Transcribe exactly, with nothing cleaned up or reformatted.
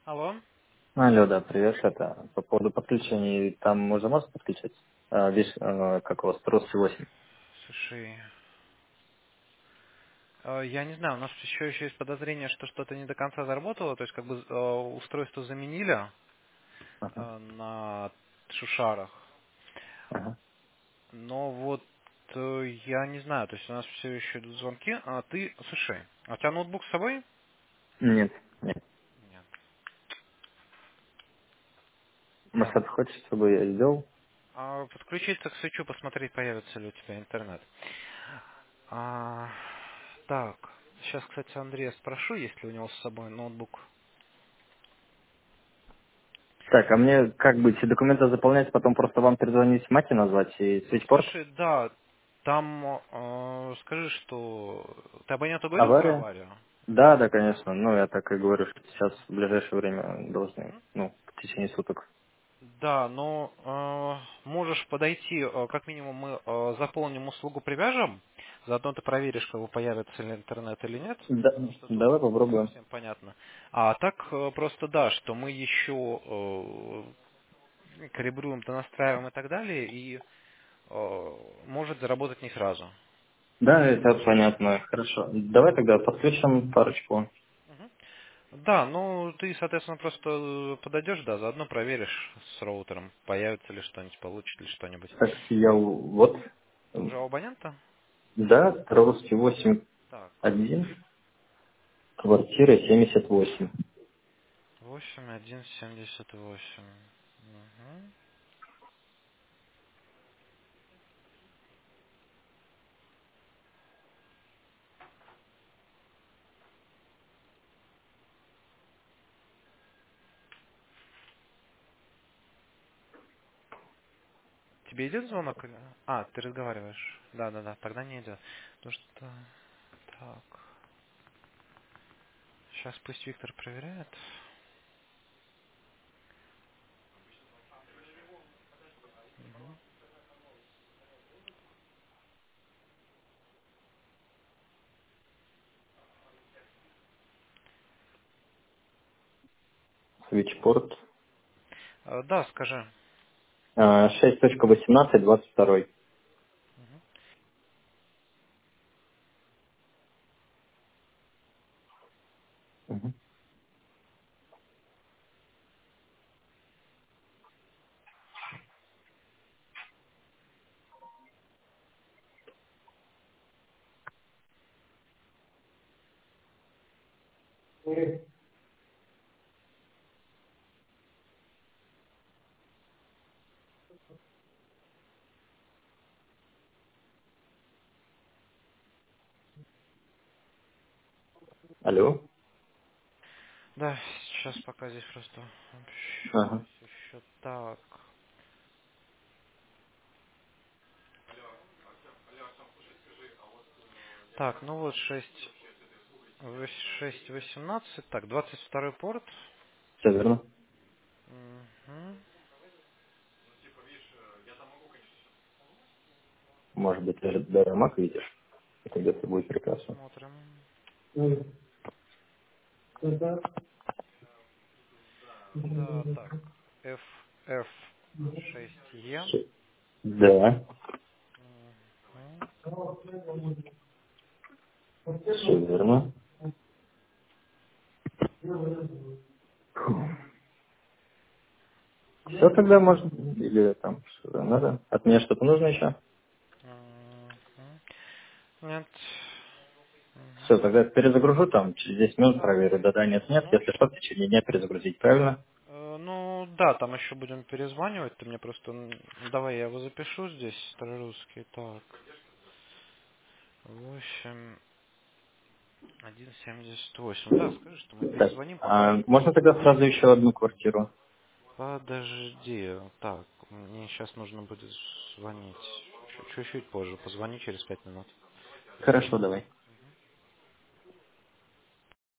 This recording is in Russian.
Алло. Алло, да, привет. Это по поводу подключения. Там можно может подключить? А, видишь, а, как у вас, трос восемь. Слушай, э, я не знаю, у нас еще еще есть подозрение, что что-то не до конца заработало, то есть как бы э, устройство заменили Ага, э, на шушарах, ага. но вот э, я не знаю, то есть у нас все еще идут звонки, а ты, слушай, а у тебя ноутбук с собой? Нет, нет. Нет. Так, Масад хочет, чтобы я сделал? а подключиться к свечу, посмотреть, появится ли у тебя интернет. А, так, сейчас, кстати, Андрея спрошу, есть ли у него с собой ноутбук. Так, а мне как быть, все документы заполнять, потом просто вам перезвонить, мати назвать и свечпорт? Слушай, да, там э, скажи, что ты абоненту говорил про Авария? аварию? Да, да, конечно. Ну, я так и говорю, что сейчас в ближайшее время должны, Мгм. ну, в течение суток. Да, но э, можешь подойти, э, как минимум мы э, заполним услугу, привяжем, заодно ты проверишь, как бы появится ли интернет или нет, Да, потому что тут давай не попробуем. совсем понятно. А так э, просто да, что мы еще э, калибруем, донастраиваем и так далее, и э, может заработать не сразу. Да, это понятно. Хорошо. Давай тогда подключим парочку. Мгм. Да, ну ты, соответственно, просто э, подойдешь, да, заодно проверишь с роутером, появится ли что-нибудь, получит ли что-нибудь. Так, я вот, Ты уже у абонента? да, Русский восемь Так, один, квартира семьдесят восемь. восемь один семьдесят восемь. Угу. Тебе идет звонок? или- А, ты разговариваешь. Да, да, да, тогда не идет. Потому что... Так. Сейчас пусть Виктор проверяет. Мгм. Свитчпорт. Э, Да, скажи. А, шесть точка восемнадцать двадцать два. Мгм. Мгм. Алло. Да, сейчас пока здесь просто Ага. общаюсь еще так. Так, ну вот шесть шесть восемнадцать, так, двадцать второй порт. Все верно? Мгм. Может быть, даже Дарамак видишь, и тогда все будет прекрасно. Смотрим. Да, так, эф эф шесть е. Ш- Да, Мгм. все верно. Все тогда можно? Или там что-то надо? От меня что-то нужно еще? Мгм. Нет. Все, Мгм. тогда перезагружу там, через десять минут проверю. Да-да, нет-нет. Ну, Если что, в течение дня перезагрузить, правильно? э, ну, да, там еще будем перезванивать. Ты мне просто... м, Давай я его запишу здесь, старорусский. Так, восемь один семьдесят восемь. Да, скажи, что мы Так, перезвоним, а покажем. можно тогда сразу еще одну квартиру? Подожди. Так, мне сейчас нужно будет звонить. Чуть- Чуть-чуть позже. Позвони через пять минут. Хорошо, давай.